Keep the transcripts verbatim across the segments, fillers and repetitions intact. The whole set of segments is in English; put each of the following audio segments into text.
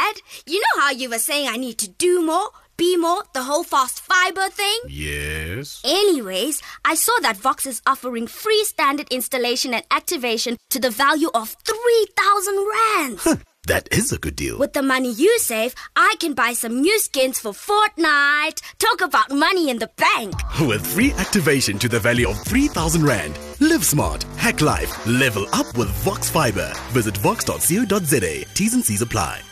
Dad, you know how you were saying I need to do more, be more, the whole fast fiber thing? Yes. Anyways, I saw that Vox is offering free standard installation and activation to the value of three thousand rands. Huh, that is a good deal. With the money you save, I can buy some new skins for Fortnite. Talk about money in the bank. With free activation to the value of three thousand rand. Live smart, hack life, level up with Vox Fiber. Visit vox dot co dot za. T's and C's apply.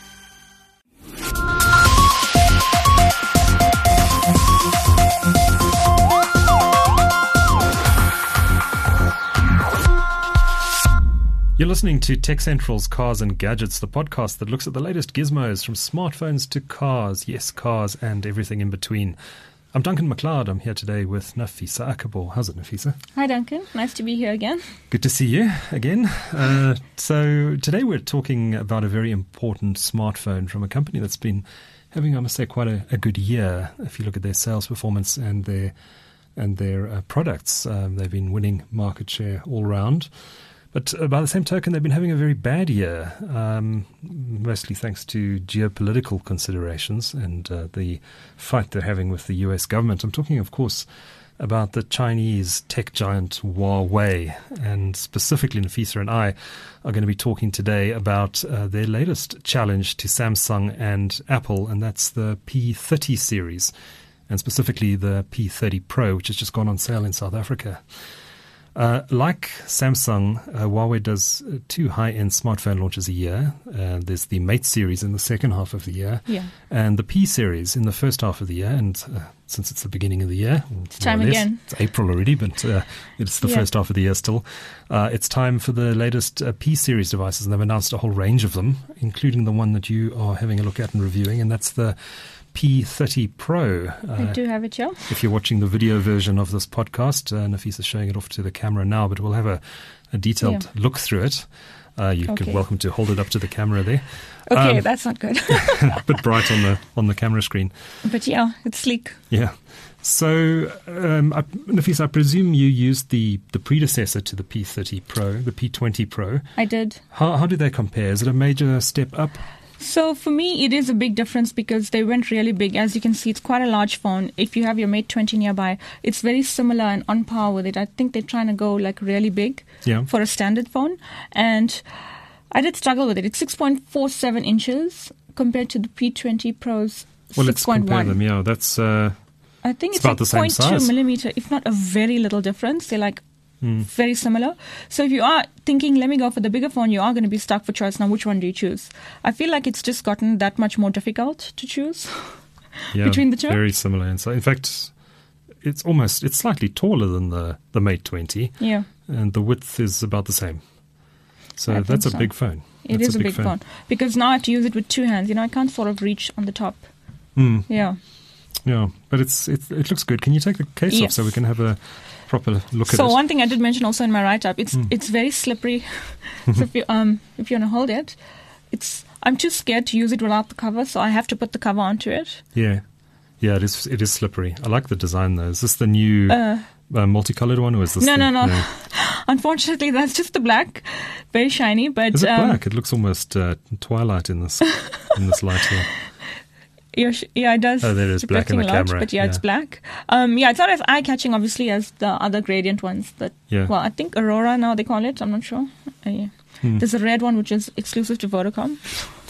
You're listening to Tech Central's Cars and Gadgets, the podcast that looks at the latest gizmos from smartphones to cars. Yes, cars and everything in between. I'm Duncan McLeod. I'm here today with Nafisa Akabor. How's it, Nafisa? Hi, Duncan. Nice to be here again. Good to see you again. Uh, so today we're talking about a very important smartphone from a company that's been having, I must say, quite a, a good year. If you look at their sales performance and their and their uh, products, um, they've been winning market share all round. But uh, by the same token, they've been having a very bad year, um, mostly thanks to geopolitical considerations and uh, the fight they're having with the U S government. I'm talking, of course, about the Chinese tech giant Huawei. And specifically, Nafisa and I are going to be talking today about uh, their latest challenge to Samsung and Apple, and that's the P thirty series, and specifically the P thirty Pro, which has just gone on sale in South Africa. Uh, like Samsung, uh, Huawei does uh, two high-end smartphone launches a year. Uh, there's the Mate series in the second half of the year, yeah. and the P series in the first half of the year. And uh, since it's the beginning of the year, it's time again. It's April already, but uh, it's the yeah. first half of the year still. Uh, it's time for the latest uh, P series devices, and they've announced a whole range of them, including the one that you are having a look at and reviewing, and that's the P thirty Pro. Uh, I do have it, yeah. If you're watching the video version of this podcast, uh, Nafisa's showing it off to the camera now, but we'll have a, a detailed yeah. look through it. Uh, you're okay. welcome to hold it up to the camera there. Okay, um, that's not good. a bit bright on the on the camera screen. But yeah, it's sleek. Yeah. So, um, I, Nafisa, I presume you used the, the predecessor to the P thirty Pro, the P twenty Pro. I did. How, how do they compare? Is it a major step up? So for me, it is a big difference because they went really big. As you can see, it's quite a large phone. If you have your Mate twenty nearby, it's very similar and on par with it. I think they're trying to go like really big yeah. for a standard phone. And I did struggle with it. It's six point four seven inches compared to the P twenty Pro's well, six point one. Well, let's compare them. Yeah, that's uh, I think it's, it's about like the same zero point two size. millimeter, if not a very little difference. They're like Mm. very similar. So if you are thinking, let me go for the bigger phone, you are going to be stuck for choice. Now, which one do you choose? I feel like it's just gotten that much more difficult to choose yeah, between the two. Very similar. And so, in fact, it's almost, it's slightly taller than the, the Mate twenty. Yeah. And the width is about the same. So I that's a so. big phone. It that's is a big, big phone. phone. Because now I have to use it with two hands. You know, I can't sort of reach on the top. Mm. Yeah. Yeah, but it's it, it looks good. Can you take the case yes. off so we can have a proper look so at it? So one thing I did mention also in my write-up, it's mm. it's very slippery. So if you um if you want to hold it, it's I'm too scared to use it without the cover, so I have to put the cover onto it. Yeah, yeah, it is it is slippery. I like the design though. Is this the new uh, uh, multicolored one, or is this? No, the, no, no, no. Unfortunately, that's just the black, very shiny. But is it um, black? It looks almost uh, twilight in this in this light here. Yeah, yeah, it does. Oh, there it is, black in the lot, camera. But yeah, yeah, it's black. Um, yeah, it's not as eye-catching, obviously, as the other gradient ones. That, yeah. Well, I think Aurora now they call it. I'm not sure. Uh, yeah. hmm. There's a red one which is exclusive to Vodacom.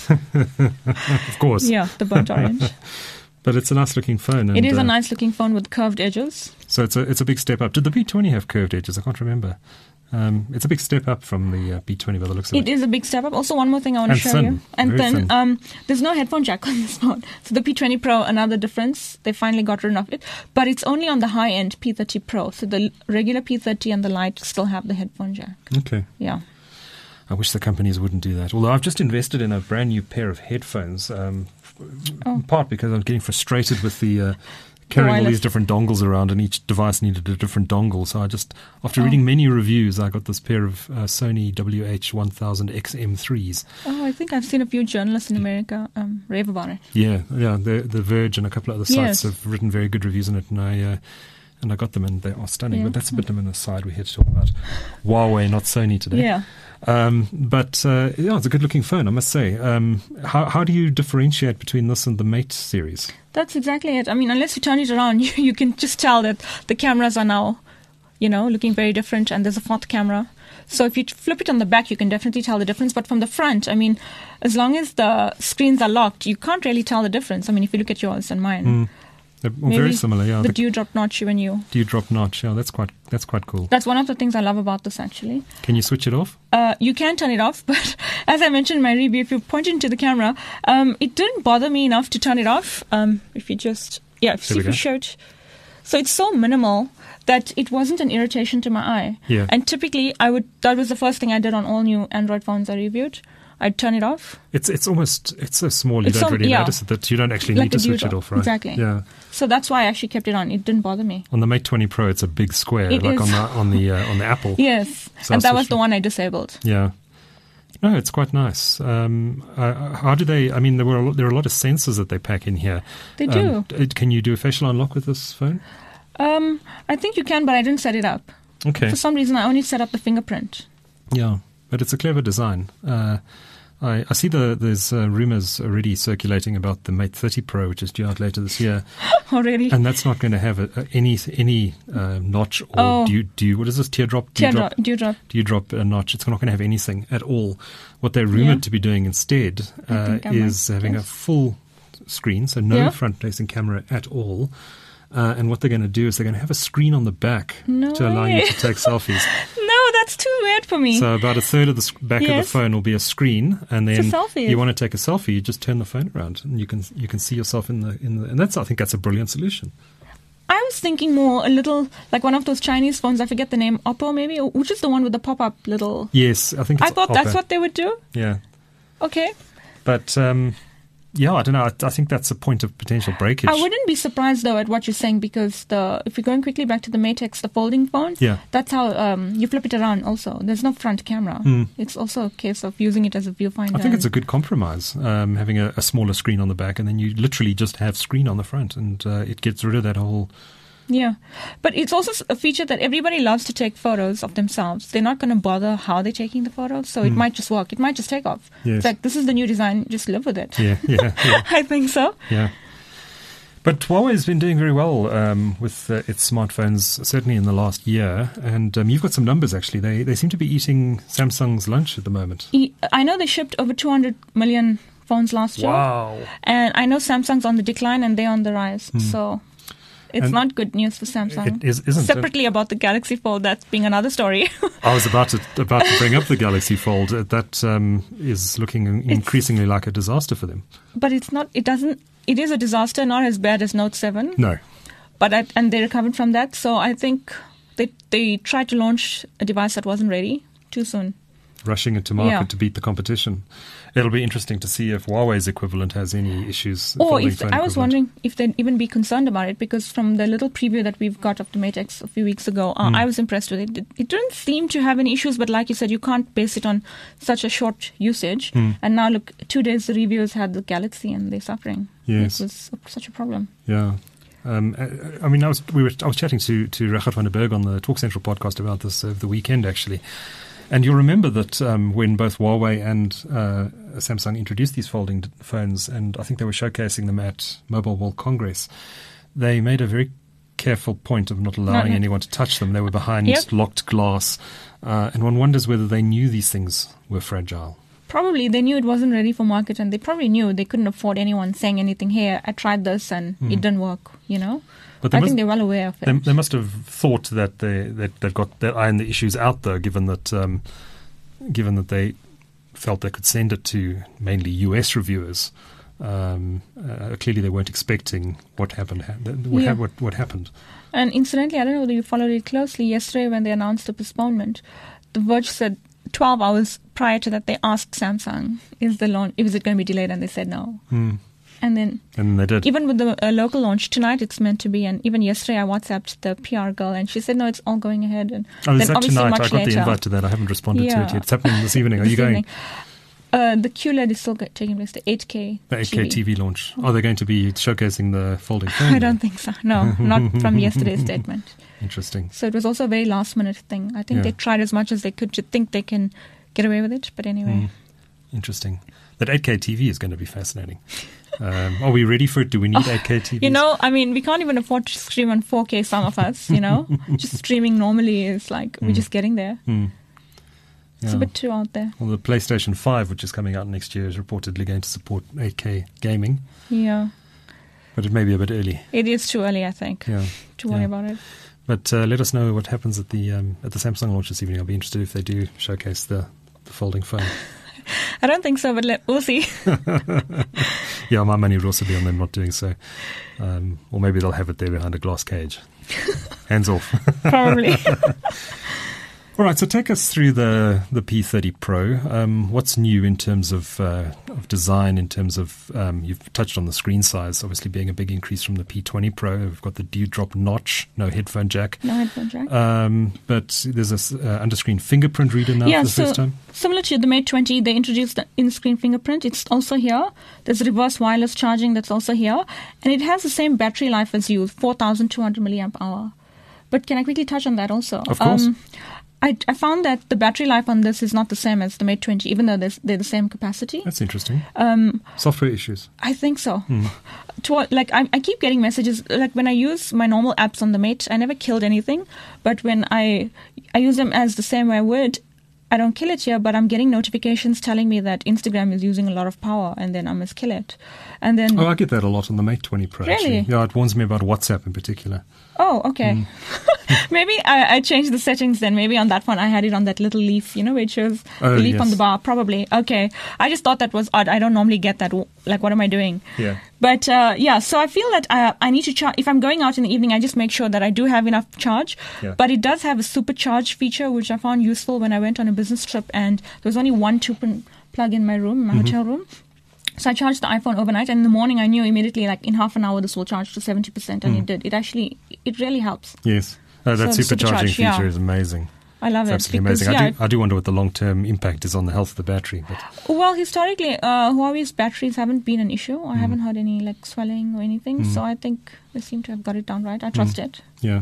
Of course. Yeah, the burnt orange. But it's a nice-looking phone. And, it is uh, a nice-looking phone with curved edges. So it's a it's a big step up. Did the P twenty have curved edges? I can't remember. Um, it's a big step up from the uh, P twenty by the looks of it. It is a big step up. Also, one more thing I want and to show thin. you. And Very then thin. Um, there's no headphone jack on this phone. So the P twenty Pro, another difference. They finally got rid of it. But it's only on the high-end P thirty Pro. So the regular P thirty and the Lite still have the headphone jack. Okay. Yeah. I wish the companies wouldn't do that. Although I've just invested in a brand new pair of headphones, um, oh. in part because I'm getting frustrated with the uh, carrying all these different dongles around, and each device needed a different dongle. So I just, after oh. reading many reviews, I got this pair of uh, Sony W H one thousand X M threes. Oh, I think I've seen a few journalists in America um, rave about it. Yeah, yeah. The The Verge and a couple of other sites yes. have written very good reviews on it, and I. Uh, And I got them, and they are stunning. Yeah. But that's a bit of an aside. We're here to talk about Huawei, not Sony today. Yeah. Um, but uh, yeah, it's a good-looking phone, I must say. Um, how, how do you differentiate between this and the Mate series? That's exactly it. I mean, unless you turn it around, you, you can just tell that the cameras are now, you know, looking very different, and there's a fourth camera. So if you flip it on the back, you can definitely tell the difference. But from the front, I mean, as long as the screens are locked, you can't really tell the difference. I mean, if you look at yours and mine. Mm. They're very similar, yeah. The, the the dewdrop notch when you... Dewdrop notch, yeah, that's quite that's quite cool. That's one of the things I love about this, actually. Can you switch it off? Uh, you can turn it off, but as I mentioned in my review, if you point into the camera, um, it didn't bother me enough to turn it off. Um, if you just... Yeah, if, see if you show it. So it's so minimal that it wasn't an irritation to my eye. Yeah. And typically, I would that was the first thing I did on all new Android phones I reviewed. I'd turn it off. It's it's almost, it's so small you It's don't so, really yeah. notice it, that you don't actually Like need to a switch it dewdrop. off, right? Exactly. Yeah. So that's why I actually kept it on. It didn't bother me. On the Mate twenty Pro, it's a big square, It like is. on the on the uh, on the Apple. Yes. So and I that was switched the it. one I disabled. Yeah. No, it's quite nice. Um, uh, how do they? I mean, there were a lot, there are a lot of sensors that they pack in here. They do. Um, d- can you do a facial unlock with this phone? Um, I think you can, but I didn't set it up. Okay. For some reason, I only set up the fingerprint. Yeah, but it's a clever design. Uh, I, I see the there's uh, rumors already circulating about the Mate thirty Pro, which is due out later this year, Already. and that's not going to have a, a, any any uh, notch or Oh. do you, do you, what is this teardrop? Teardrop. Dewdrop. Dewdrop uh, notch. It's not going to have anything at all. What they're rumored Yeah. to be doing instead I uh, think I is might having a guess. full screen, so no Yeah. front-facing camera at all. Uh, and what they're going to do is they're going to have a screen on the back No to allow you way. to take selfies. No, that's too weird for me. So about a third of the sc- back of the Yes. phone will be a screen, and then It's a selfie. you want to take a selfie, you just turn the phone around, and you can you can see yourself in the in the. And that's I think that's a brilliant solution. I was thinking more a little like one of those Chinese phones. I forget the name, Oppo maybe, or which is the one with the pop-up little. Yes, I think it's I thought Oppo. that's what they would do. Yeah, Okay. but um, yeah, I don't know. I, I think that's a point of potential breakage. I wouldn't be surprised though at what you're saying, because the if you're going quickly back to the Mate X, the folding phone, Yeah. that's how um, you flip it around. Also, there's no front camera. It's also a case of using it as a viewfinder. I think it's a and- good compromise, um, having a, a smaller screen on the back, and then you literally just have screen on the front, and uh, it gets rid of that whole. Yeah, but it's also s- a feature that everybody loves to take photos of themselves. They're not going to bother how they're taking the photos, so it might just work. It might just take off. Yes. It's like, this is the new design, just live with it. Yeah, yeah, yeah. I think so. Yeah. But Huawei's been doing very well um, with uh, its smartphones, certainly in the last year. And um, you've got some numbers, actually. They they seem to be eating Samsung's lunch at the moment. E- I know they shipped over two hundred million phones last year. Wow. And I know Samsung's on the decline and they're on the rise. So it's And not good news for Samsung. It is, isn't it? Separately about the Galaxy Fold, that's being another story. I was about to about to bring up the Galaxy Fold. Uh, That um, is looking increasingly like a disaster for them. But it's not, it doesn't, it is a disaster, not as bad as Note seven. No. But I, and they recovered from that. So I think they they tried to launch a device that wasn't ready too soon. Rushing into market Yeah. to beat the competition. It'll be interesting to see if Huawei's equivalent has any issues. Or folding if phone I was equivalent. wondering if they'd even be concerned about it, because from the little preview that we've got of the Mate X a few weeks ago, uh, I was impressed with it. it. It didn't seem to have any issues, but like you said, you can't base it on such a short usage. And now look, two days the reviewers had the Galaxy and they're suffering. Yes. It was a, such a problem. Yeah. Um, I, I mean, I was we were I was chatting to to Rachel van der Berg on the Talk Central podcast about this over the weekend, actually. And you'll remember that um, when both Huawei and uh, Samsung introduced these folding d- phones, and I think they were showcasing them at Mobile World Congress, they made a very careful point of not allowing Not- anyone to touch them. They were behind Yep. locked glass, uh, and one wonders whether they knew these things were fragile. Probably they knew it wasn't ready for market, and they probably knew they couldn't afford anyone saying anything, here, I tried this and it didn't work, you know? But they I must- think they're well aware of it. They, they must have thought that they that they've got their eye on the issues out, though, given that um, given that they felt they could send it to mainly U S reviewers. Um, uh, clearly, they weren't expecting what happened. Ha- what, Yeah. ha- what, what happened? And incidentally, I don't know whether you followed it closely. Yesterday, when they announced the postponement, The Verge said twelve hours prior to that, they asked Samsung, "Is the launch? Is it going to be delayed?" And they said no. Mm. And then, And they did. even with the uh, local launch tonight, it's meant to be. And even yesterday, I WhatsApped the P R girl, and she said, "No, it's all going ahead." And oh, is then that obviously tonight? much I got later, the invite to that. I haven't responded to it Yeah. yet. It's happening this evening. Are this you going? evening. Uh, the Q L E D is still go- taking place. The eight K. The eight K T V launch. Are they going to be showcasing the folding phone? I don't think so. No, not from yesterday's statement. Interesting. So it was also a very last minute thing. I think Yeah. they tried as much as they could to think they can get away with it. But anyway. Mm. Interesting. That eight K T V is going to be fascinating. Um, are we ready for it? Do we need eight K T Vs? You know, I mean, we can't even afford to stream on four K, some of us, you know. Just streaming normally is like, mm. we're just getting there. Mm. It's yeah. a bit too out there. Well, the PlayStation five, which is coming out next year, is reportedly going to support eight K gaming. Yeah. But it may be a bit early. It is too early, I think, yeah. to worry yeah. about it. But uh, let us know what happens at the um, at the Samsung launch this evening. I'll be interested if they do showcase the, the folding phone. I don't think so, but let, we'll see. Yeah, my money would also be on them not doing so. Um, or maybe they'll have it there behind a glass cage. Hands off. Probably. All right, so take us through the, the P thirty Pro. Um, what's new in terms of, uh, of design, in terms of, um, you've touched on the screen size, obviously being a big increase from the P twenty Pro. We've got the dewdrop notch, no headphone jack. No headphone jack. Um, but there's a uh, under-screen fingerprint reader now yeah, for the so first time. Similar to the Mate twenty, they introduced the in-screen fingerprint. It's also here. There's reverse wireless charging that's also here. And it has the same battery life as you, four thousand two hundred milliamp hour. But can I quickly touch on that also? Of course. Um, I, I found that the battery life on this is not the same as the Mate twenty, even though they're, they're the same capacity. That's interesting. Um, Software issues? I think so. Hmm. To, like I, I keep getting messages, like when I use my normal apps on the Mate, I never killed anything. But when I I use them as the same way I would, I don't kill it here, but I'm getting notifications telling me that Instagram is using a lot of power, and then I must kill it. And then oh, I get that a lot on the Mate twenty Pro. Really? Actually. Yeah, it warns me about WhatsApp in particular. Oh, okay. Mm. Maybe I, I changed the settings then. Maybe on that one I had it on that little leaf, you know, where it shows oh, the leaf yes. on the bar. Probably. Okay. I just thought that was odd. I don't normally get that. Like, what am I doing? Yeah. But uh, yeah, so I feel that uh, I need to charge. If I'm going out in the evening, I just make sure that I do have enough charge. Yeah. But it does have a supercharge feature, which I found useful when I went on a business trip, and there was only one two-pin plug in my room, my mm-hmm. hotel room. So I charged the iPhone overnight, and in the morning I knew immediately, like in half an hour, this will charge to seventy percent, and mm. it did. It actually, it really helps. Yes. Oh, that so supercharging supercharge, feature yeah. is amazing. I love it's it. Absolutely because, amazing. Yeah, I, do, I do wonder what the long-term impact is on the health of the battery. But well, historically, uh, Huawei's batteries haven't been an issue. I mm. haven't heard any like swelling or anything. Mm. So I think they seem to have got it down right. I trust mm. it. Yeah.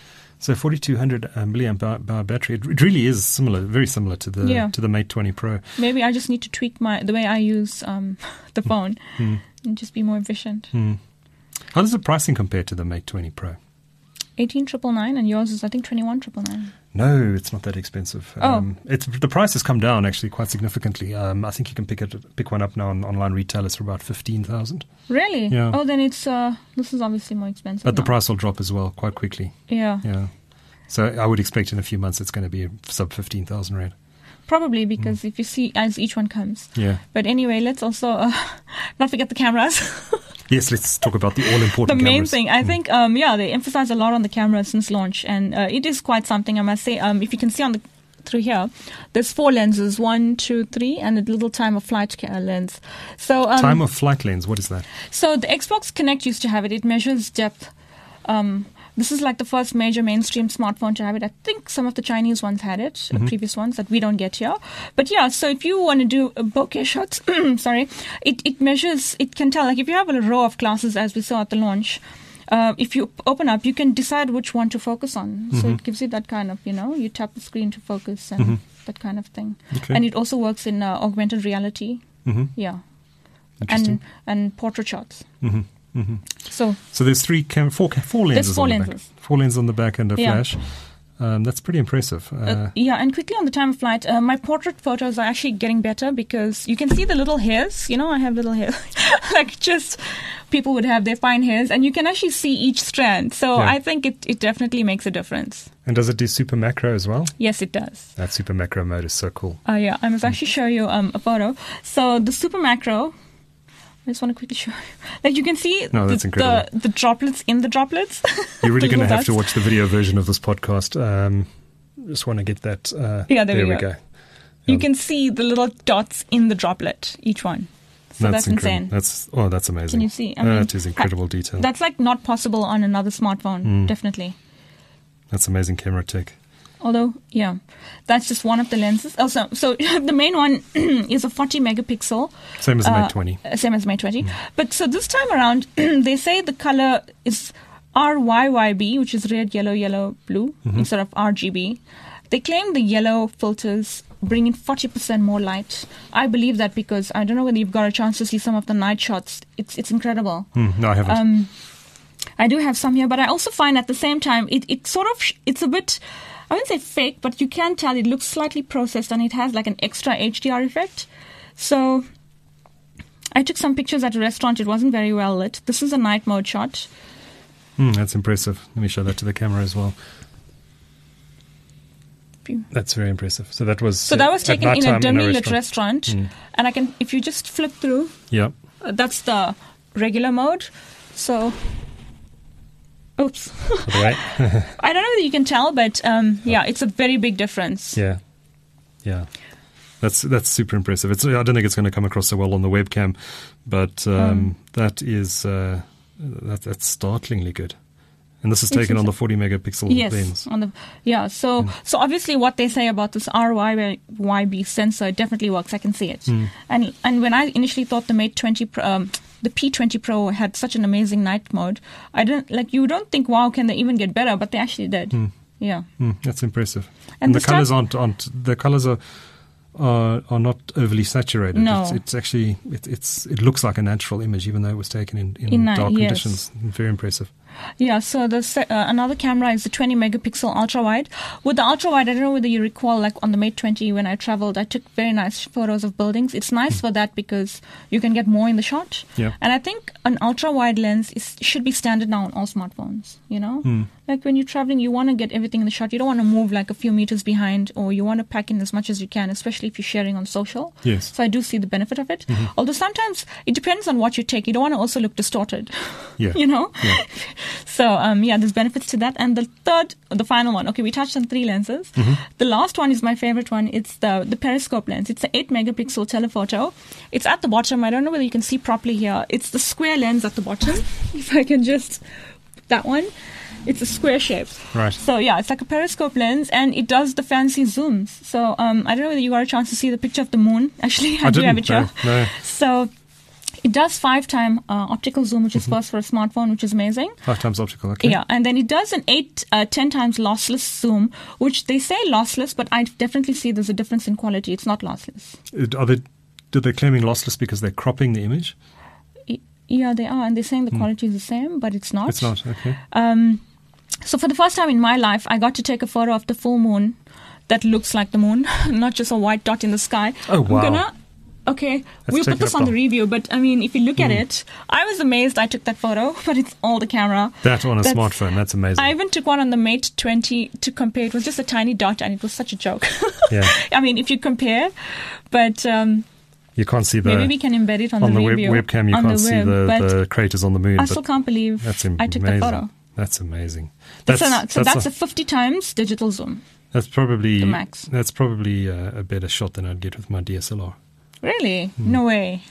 So forty-two hundred uh, milliamp hour battery. It, it really is similar, very similar to the yeah. to the Mate twenty Pro. Maybe I just need to tweak my the way I use um, the phone mm. and just be more efficient. Mm. How does the pricing compare to the Mate twenty Pro? Eighteen triple nine, and yours is I think twenty one triple nine. No, it's not that expensive. Oh. Um, it's the price has come down actually quite significantly. Um, I think you can pick it pick one up now on online retailers for about fifteen thousand. Really? Yeah. Oh, then it's uh, this is obviously more expensive. But now. the price will drop as well quite quickly. Yeah. Yeah. So I would expect in a few months it's going to be sub fifteen thousand rand. Probably because mm. if you see as each one comes. Yeah. But anyway, let's also uh, not forget the cameras. Yes, let's talk about the all-important The main cameras. thing, I mm. think, um, yeah, they emphasize a lot on the camera since launch, and uh, it is quite something, I must say. Um, if you can see on the through here, there's four lenses, one, two, three, and a little time of flight ca- lens. So um, time of flight lens, what is that? So the Xbox Connect used to have it. It measures depth. Um, this is like the first major mainstream smartphone to have it. I think some of the Chinese ones had it, mm-hmm. previous ones that we don't get here. But yeah, so if you want to do a bokeh shots, sorry, it, it measures, it can tell, like if you have a row of glasses as we saw at the launch, uh, if you open up, you can decide which one to focus on. Mm-hmm. So it gives you that kind of, you know, you tap the screen to focus and mm-hmm. that kind of thing. Okay. And it also works in uh, augmented reality. Mm-hmm. Yeah. Interesting. And, and portrait shots. Mm-hmm. Mm-hmm. So, so there's three cam- four four lenses. There's four on the lenses. Back. Four lenses on the back and a yeah. flash. Um, that's pretty impressive. Uh, uh, yeah, and quickly on the time of flight, uh, my portrait photos are actually getting better because you can see the little hairs. You know, I have little hairs, like just people would have their fine hairs, and you can actually see each strand. So yeah. I think it, it definitely makes a difference. And does it do super macro as well? Yes, it does. That super macro mode is so cool. Uh, yeah, I must actually show you um, a photo. So the super macro. I just want to quickly show you. Like you can see no, that's the, incredible. The, the droplets in the droplets. You're really going to have dots. to watch the video version of this podcast. Um, just want to get that. Uh, yeah, there, there we we go. go. You Um, can see the little dots in the droplet, each one. So that's, that's insane. That's oh, that's amazing. Can you see? I mean, that is incredible that, detail. That's like not possible on another smartphone, mm. definitely. That's amazing camera tech. Although, yeah, that's just one of the lenses. Also, so the main one is a forty megapixel. Same as the uh, Mate twenty. Same as Mate twenty. Mm. But so this time around, they say the color is R Y Y B, which is red, yellow, yellow, blue, mm-hmm. instead of R G B. They claim the yellow filters bring in forty percent more light. I believe that because I don't know whether you've got a chance to see some of the night shots. It's it's incredible. Mm, no, I haven't. Um, I do have some here, but I also find at the same time it, it sort of sh- it's a bit, I wouldn't say fake, but you can tell it looks slightly processed and it has like an extra H D R effect. So I took some pictures at a restaurant. It wasn't very well lit. This is a night mode shot. Mm, that's impressive. Let me show that to the camera as well. That's very impressive. So that was so that was taken in a dimly lit restaurant, mm. and I can if you just flip through. Yeah, uh, that's the regular mode. So, oops. Right. I don't know whether you can tell, but um, yeah, it's a very big difference. Yeah, yeah. That's that's super impressive. It's I don't think it's going to come across so well on the webcam, but um, um, that is uh, that, that's startlingly good. And this is taken on the forty megapixel yes, lens. on the yeah. So mm. so obviously, what they say about this R Y B sensor it definitely works. I can see it. Mm. And and when I initially thought the Mate twenty, um, the P twenty Pro had such an amazing night mode, I didn't like. You don't think, wow, can they even get better? But they actually did. Mm. Yeah, mm, that's impressive. And, and the colors aren't aren't the colors are. Are, are not overly saturated. No. It's, it's actually it, it's it looks like a natural image, even though it was taken in, in, in dark yes. conditions. Very impressive. Yeah. So the uh, another camera is the twenty megapixel ultra wide. With the ultra wide, I don't know whether you recall, like on the Mate twenty, when I traveled, I took very nice photos of buildings. It's nice mm. for that because you can get more in the shot. Yeah. And I think an ultra wide lens is should be standard now on all smartphones. You know, mm. like when you're traveling, you want to get everything in the shot. You don't want to move like a few meters behind, or you want to pack in as much as you can, especially if you're sharing on social. Yes. So I do see the benefit of it. Mm-hmm. Although sometimes it depends on what you take. You don't want to also look distorted. Yeah. You know? Yeah. So, um, yeah, there's benefits to that. And the third, the final one, okay, we touched on three lenses. Mm-hmm. The last one is my favorite one. It's the, the periscope lens. It's an eight megapixel telephoto. It's at the bottom. I don't know whether you can see properly here. It's the square lens at the bottom. If I can just, that one. It's a square shape. Right. So, yeah, it's like a periscope lens, and it does the fancy zooms. So, um, I don't know whether you got a chance to see the picture of the moon. Actually, I, I do didn't, have it here. No, no. So, it does five-time uh, optical zoom, which is mm-hmm. first for a smartphone, which is amazing. Five times optical, okay. Yeah, and then it does an eight, uh, ten times lossless zoom, which they say lossless, but I definitely see there's a difference in quality. It's not lossless. Are they, are they claiming lossless because they're cropping the image? Yeah, they are, and they're saying the mm. quality is the same, but it's not. It's not, okay. Um, so for the first time in my life, I got to take a photo of the full moon that looks like the moon, not just a white dot in the sky. Oh, wow. I'm gonna, okay, Let's we'll put this on the review, but I mean, if you look mm. at it, I was amazed I took that photo, but it's all the camera. That on a That's, smartphone, that's amazing. I even took one on the Mate twenty to compare. It was just a tiny dot, and it was such a joke. Yeah. I mean, if you compare, but... Um, You can't see the... Maybe we can embed it on, on the, the review. web, webcam, you on can't the see web, the, the craters on the moon. I still can't believe that's I took the photo. That's amazing. That's, That's, an, so that's, that's a, a fifty times digital zoom. That's probably the max. That's probably a, a better shot than I'd get with my D S L R. Really? Mm. No way.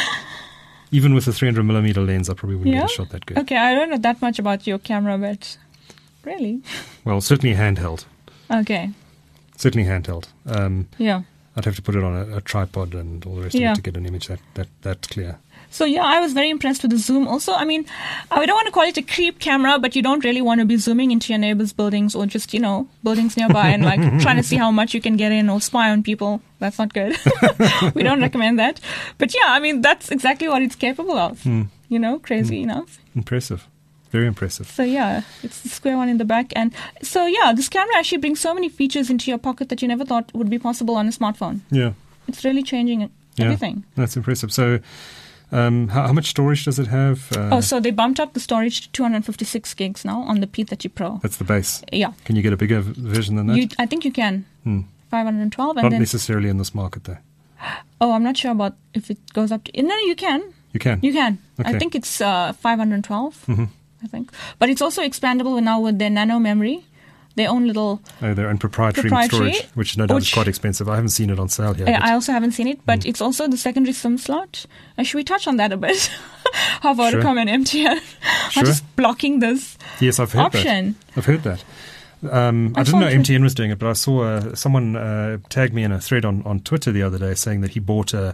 Even with a three hundred millimeter lens, I probably wouldn't yeah? get a shot that good. Okay, I don't know that much about your camera, but really? Well, certainly handheld. Okay. Certainly handheld. Um, yeah. I'd have to put it on a, a tripod and all the rest yeah. of it to get an image that, that, that clear. So, yeah, I was very impressed with the zoom. Also, I mean, I don't want to call it a creep camera, but you don't really want to be zooming into your neighbor's buildings or just, you know, buildings nearby and, like, trying to see how much you can get in or spy on people. That's not good. We don't recommend that. But, yeah, I mean, that's exactly what it's capable of. Mm. You know, crazy mm. enough. Impressive. Very impressive. So, yeah, it's the square one in the back. And so, yeah, this camera actually brings so many features into your pocket that you never thought would be possible on a smartphone. Yeah. It's really changing everything. Yeah, that's impressive. So, um, how, how much storage does it have? Uh, oh, so they bumped up the storage to two hundred fifty-six gigs now on the P thirty Pro. That's the base? Yeah. Can you get a bigger version than that? You, I think you can. Hmm. five hundred twelve. And Not then, necessarily in this market, though. Oh, I'm not sure about if it goes up to... No, you can. You can? You can. Okay. I think it's uh, five hundred twelve. Mm-hmm. I think. But it's also expandable now with their nano memory, their own little... Oh, their own proprietary, proprietary storage, which no doubt which, is quite expensive. I haven't seen it on sale here. I, I also haven't seen it, but mm. it's also the secondary SIM slot. Uh, should we touch on that a bit? How Vodacom sure. and M T N sure. are just blocking this yes, I've heard option. That. I've heard that. Um, I, I didn't know M T N was doing it, but I saw uh, someone uh, tagged me in a thread on, on Twitter the other day saying that he bought a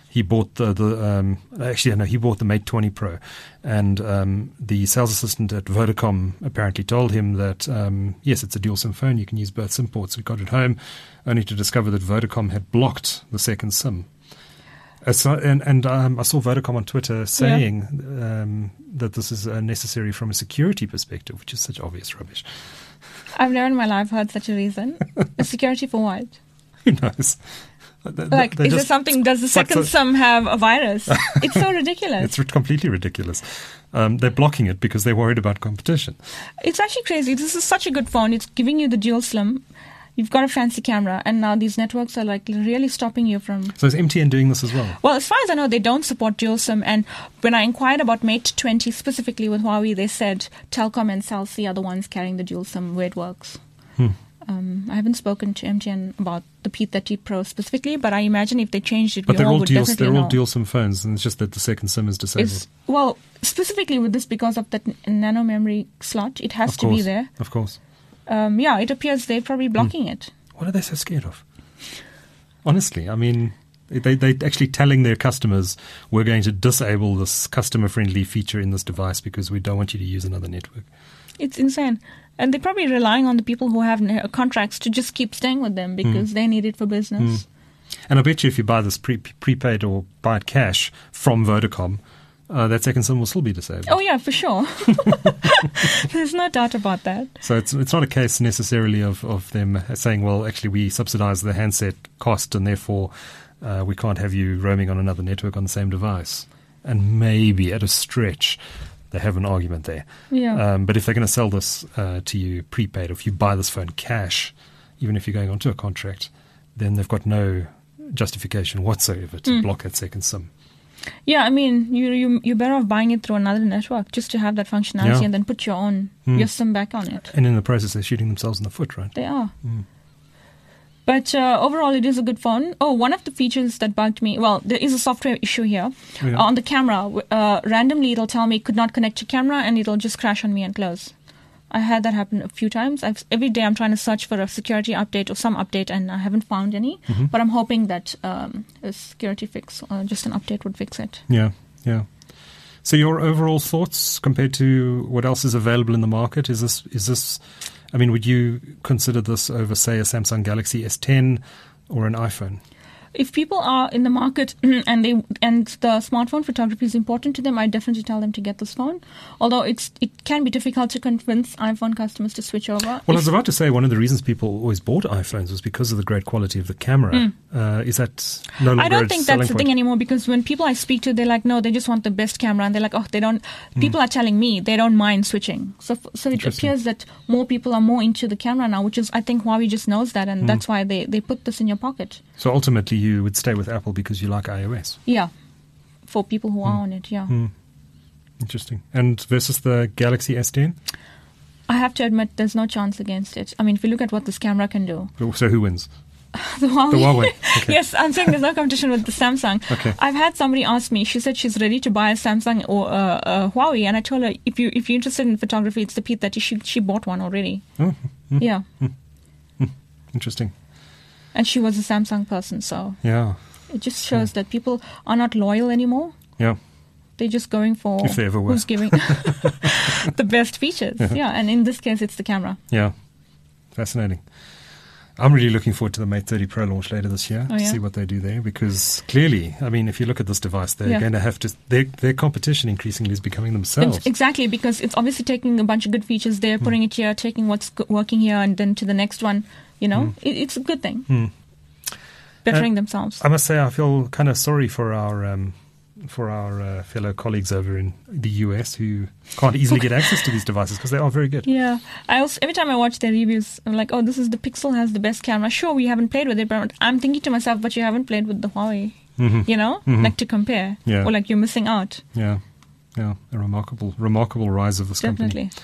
he bought the, the um, actually no, he bought the Mate twenty Pro, and um, the sales assistant at Vodacom apparently told him that um, yes, it's a dual SIM phone. You can use both SIM ports. We got it home, only to discover that Vodacom had blocked the second SIM. Uh, so, and and um, I saw Vodacom on Twitter saying yeah. um, that this is uh, necessary from a security perspective, which is such obvious rubbish. I've never in my life heard such a reason. A security for what? Who knows? They, like, is there something, does the second SIM have a virus? It's so ridiculous. It's r- completely ridiculous. Um, they're blocking it because they're worried about competition. It's actually crazy. This is such a good phone. It's giving you the dual SIM. You've got a fancy camera, and now these networks are like really stopping you from... So is M T N doing this as well? Well, as far as I know, they don't support dual SIM. And when I inquired about Mate twenty specifically with Huawei, they said Telkom and Cell C are the ones carrying the dual SIM where it works. Hmm. Um, I haven't spoken to M T N about the P thirty Pro specifically, but I imagine if they changed it, but we they're all all would dual, definitely they're know. all dual SIM phones, and it's just that the second SIM is disabled. It's, well, specifically with this, because of that n- nano memory slot, it has of to course, be there. Of course. Um, yeah, it appears they're probably blocking Hmm. it. What are they so scared of? Honestly, I mean, they, they're actually telling their customers, we're going to disable this customer-friendly feature in this device because we don't want you to use another network. It's insane. And they're probably relying on the people who have ne- contracts to just keep staying with them because mm. they need it for business. Mm. And I bet you if you buy this pre- prepaid or buy it cash from Vodacom, uh, that second SIM will still be disabled. Oh, yeah, for sure. There's no doubt about that. So it's it's not a case necessarily of, of them saying, well, actually, we subsidize the handset cost and therefore uh, we can't have you roaming on another network on the same device. And maybe at a stretch, they have an argument there. Yeah. Um, but if they're going to sell this uh, to you prepaid, or if you buy this phone cash, even if you're going onto a contract, then they've got no justification whatsoever to mm. block that second SIM. Yeah, I mean, you, you, you're better off buying it through another network just to have that functionality yeah. and then put your own, mm. your SIM back on it. And in the process, they're shooting themselves in the foot, right? They are. Mm. But uh, overall, it is a good phone. Oh, one of the features that bugged me, well, there is a software issue here. Oh, yeah. uh, on the camera, uh, randomly it'll tell me could not connect to camera and it'll just crash on me and close. I had that happen a few times. I've, every day I'm trying to search for a security update or some update and I haven't found any. Mm-hmm. But I'm hoping that um, a security fix or just an update would fix it. Yeah, yeah. So your overall thoughts compared to what else is available in the market? Is this, is this, I mean, would you consider this over, say, a Samsung Galaxy S ten or an iPhone? If people are in the market and they and the smartphone photography is important to them, I definitely tell them to get this phone. Although it's it can be difficult to convince iPhone customers to switch over. Well, if, I was about to say one of the reasons people always bought iPhones was because of the great quality of the camera. Mm. Uh, is that no longer I don't think that's the point? thing anymore, because when people I speak to, they're like, no, they just want the best camera, and they're like, oh, they don't. People mm. are telling me they don't mind switching. So so it appears that more people are more into the camera now, which is I think Huawei just knows that, and mm. that's why they they put this in your pocket. So ultimately, you would stay with Apple because you like iOS? Yeah, for people who mm. are on it, yeah. Mm. Interesting. And versus the Galaxy S ten? I have to admit, there's no chance against it. I mean, if you look at what this camera can do. So who wins? the Huawei. The Huawei. Okay. Yes, I'm saying there's no competition with the Samsung. Okay. I've had somebody ask me, she said she's ready to buy a Samsung or uh, a Huawei, and I told her, if, you, if you're interested in photography, it's the P thirty. She, she bought one already. Oh. Mm. Yeah. Mm. Mm. Interesting. And she was a Samsung person, so yeah, it just shows yeah. that people are not loyal anymore. Yeah, they're just going for if they ever were. Who's giving the best features. Yeah. yeah, and in this case, it's the camera. Yeah, fascinating. I'm really looking forward to the Mate thirty Pro launch later this year oh, to yeah? see what they do there, because clearly, I mean, if you look at this device, they're yeah. going to have to, their, their competition increasingly is becoming themselves. It's exactly, because it's obviously taking a bunch of good features there, putting mm. it here, taking what's working here, and then to the next one. You know, mm. it, it's a good thing. Mm. Bettering uh, themselves. I must say, I feel kind of sorry for our um, for our uh, fellow colleagues over in the U S who can't easily get access to these devices because they are very good. Yeah, I also every time I watch their reviews, I'm like, oh, this is the Pixel has the best camera. Sure, we haven't played with it, but I'm thinking to myself, but you haven't played with the Huawei. Mm-hmm. You know, mm-hmm. like to compare, yeah. or like you're missing out. Yeah, yeah, a remarkable, remarkable rise of this Definitely. company.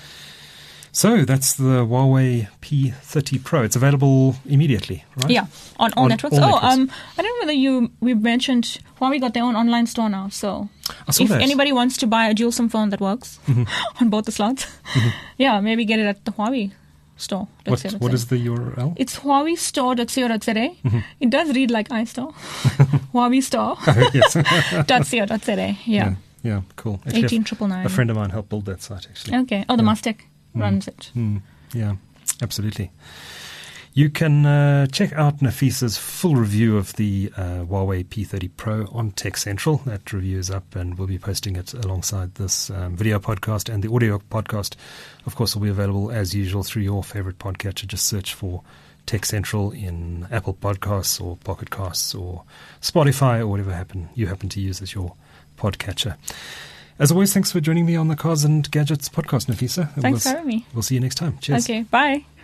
So that's the Huawei P thirty Pro. It's available immediately, right? Yeah, on all on networks. All oh, networks. um, I don't know whether you we mentioned Huawei got their own online store now. So I saw if that. anybody wants to buy a dual SIM phone that works mm-hmm. on both the slots, mm-hmm. yeah, maybe get it at the Huawei store. What, what is the U R L? It's huawei store dot co dot za. Mm-hmm. It does read like iStore. Huawei store Yes. dot co dot za. Yeah. yeah. Yeah, cool. Actually, eighteen nine nine. A friend of mine helped build that site, actually. Okay. Oh, the Yeah. Mustec runs it. Mm, yeah, absolutely. You can uh, check out Nafisa's full review of the uh, Huawei P thirty Pro on Tech Central. That review is up, and we'll be posting it alongside this um, video podcast, and the audio podcast, of course, will be available as usual through your favorite podcatcher. Just search for Tech Central in Apple Podcasts or Pocket Casts or Spotify or whatever happen you happen to use as your podcatcher. As always, thanks for joining me on the Cars and Gadgets podcast, Nafisa. Thanks for having me. We'll see you next time. Cheers. Okay, bye.